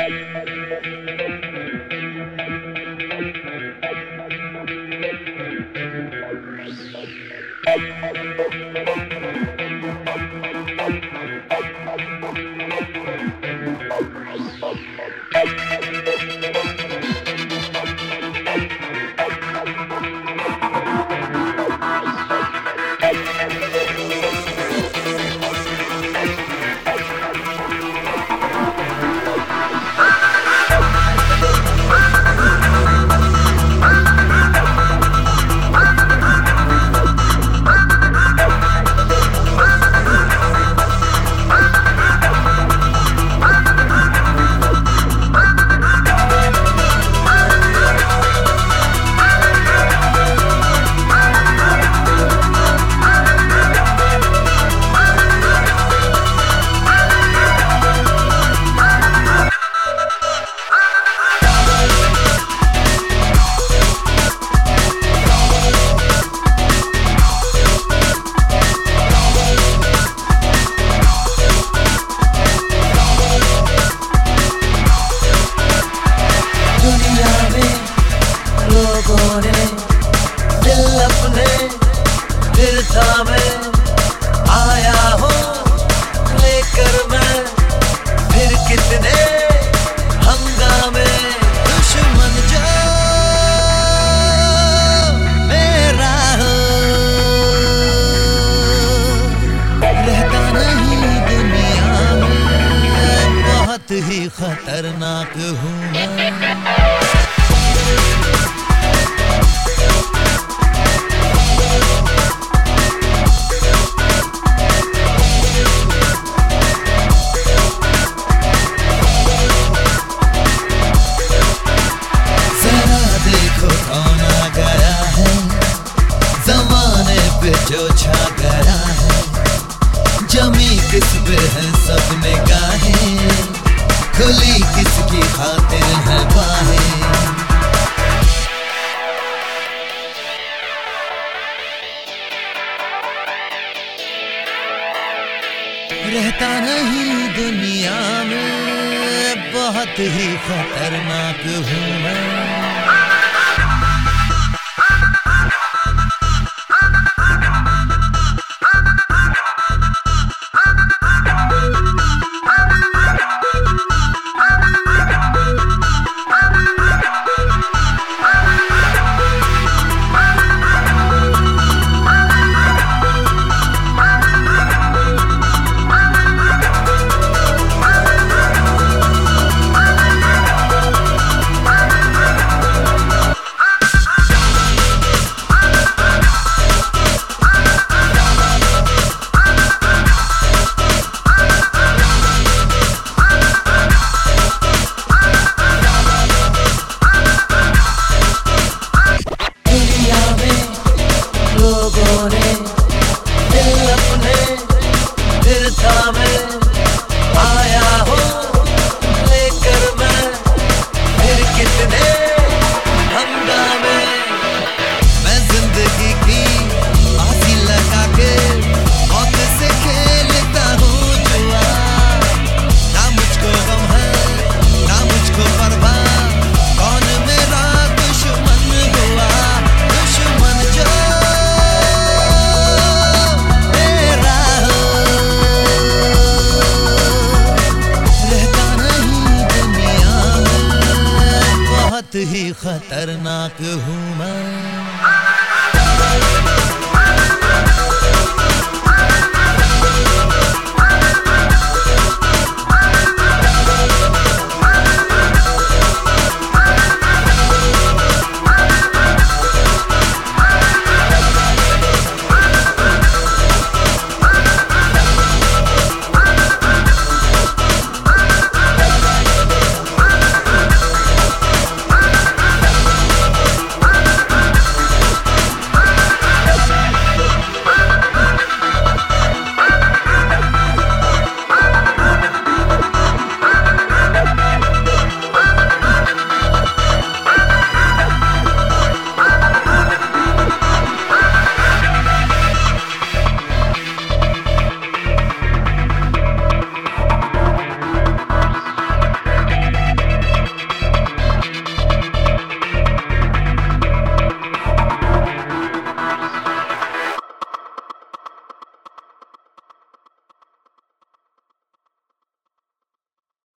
फिर थामे आया हूँ लेकर मैं, फिर कितने हंगामे। दुश्मन जो मेरा हो, रहता नहीं दुनिया में, बहुत ही खतरनाक हूँ मैं। जो छा गया है, जमी किस पे है सब निगाहें, खुली किसकी खातिर है बाहें। रहता नहीं दुनिया में, बहुत ही खतरनाक हूँ मैं। आया हूँ लेकर मैं, फिर कितने हंगामे। मैं जिंदगी की फांसी लगा के मौत से खेलता हूँ जुआ। ना मुझको गम है ना मुझको परवाह, कौन मेरा दुश्मन हुआ। दुश्मन जो बहुत ही खतरनाक हूँ मैं।